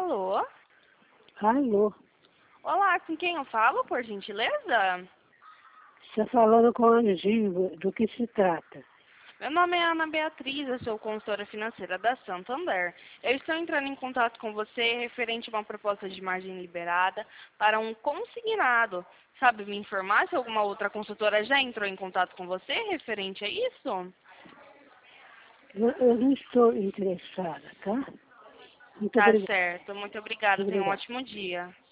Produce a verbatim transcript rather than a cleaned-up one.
Alô? Alô, Olá, com quem eu falo, por gentileza? você falando com o Anjinho, do que se trata? Meu nome é Ana Beatriz, eu sou consultora financeira da Santander. Eu estou entrando em contato com você referente a uma proposta de margem liberada para um consignado. Sabe me informar se alguma outra consultora já entrou em contato com você referente a isso? Eu, eu não estou interessada, tá? Muito Tá obrigada. certo, muito obrigada, tenha um Obrigada. ótimo dia.